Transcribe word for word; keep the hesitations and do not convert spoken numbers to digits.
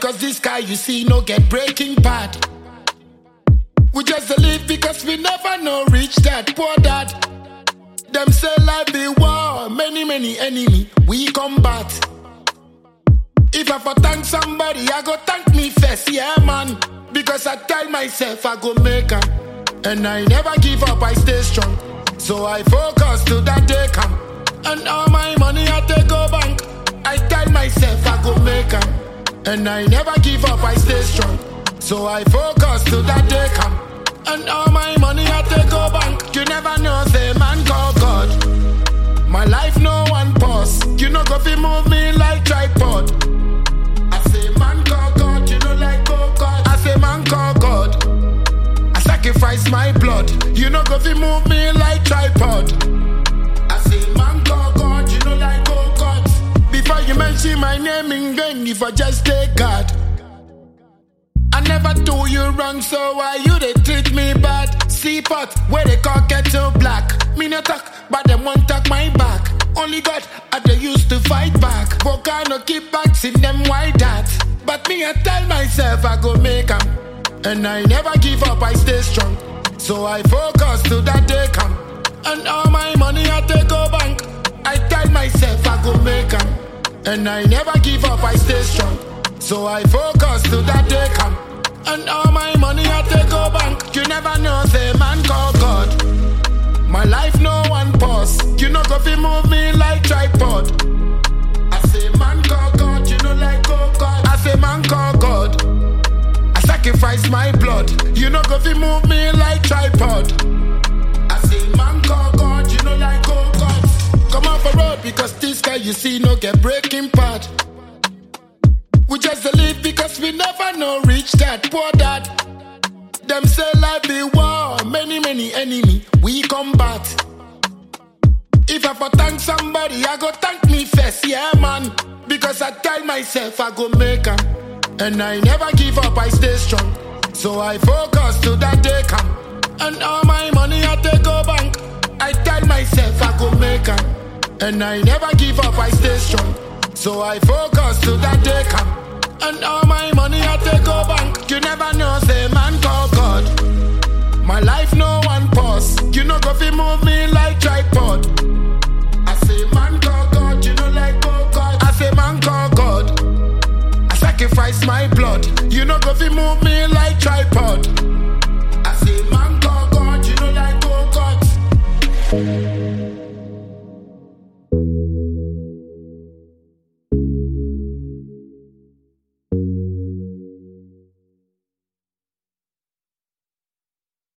because this guy you see no get breaking bad. We just live because we never know reach that poor dad. Them say life be war, many many enemy we combat. If I for thank somebody, I go thank me first, yeah man. Because I tell myself I go make am, and I never give up, I stay strong. So I focus till that day come, and all my money I take go bank. I tell myself I go make am, and I never give up, I stay strong. So I focus till that day come, and all my money I take go bank. You never know, say man call God. My life no one pause. You know go fi move me like tripod. I say man call God, you know like go God. I say man call God. I sacrifice my blood. You know go fi move me like tripod. I say man call God, you know like go God. Before you mention my name in vain, if I just take God. I never do you wrong, so why you they treat me bad? See pot, where they call kettle black. Me no talk, but them won't talk my back. Only God, I they used to fight back. Volcano keep back, see them why that. But me I tell myself I go make 'em, and I never give up, I stay strong. So I focus till that day come, and all my money I take go bank. I tell myself I go make 'em, and I never give up, I stay strong. So I focus till that day come, and all my money I take go bank. You never know, say man call God. My life no one pause. You know go fi move me like tripod. I say man call God, you know like go God. I say man call God. I sacrifice my blood. You know go fi move me like tripod. I say man call God, you know like go God. Come off the road because this guy you see no get breaking part. We just live because we never know reach that poor dad. Them say life be war, many many enemy we combat. If I for thank somebody, I go thank me first, yeah man. Because I tell myself I go make 'em, and I never give up, I stay strong. So I focus till that day come, and all my money I take go bank. I tell myself I go make 'em, and I never give up, I stay strong. So I focus till that day come, and all my money I take go bank. You never know, say man call God. My life no one pause. You know go fi move me like tripod. I say man call God, you know like go God. I say man call God. I sacrifice my blood. You know go fi move me like tripod. I say man call God, you know like go God.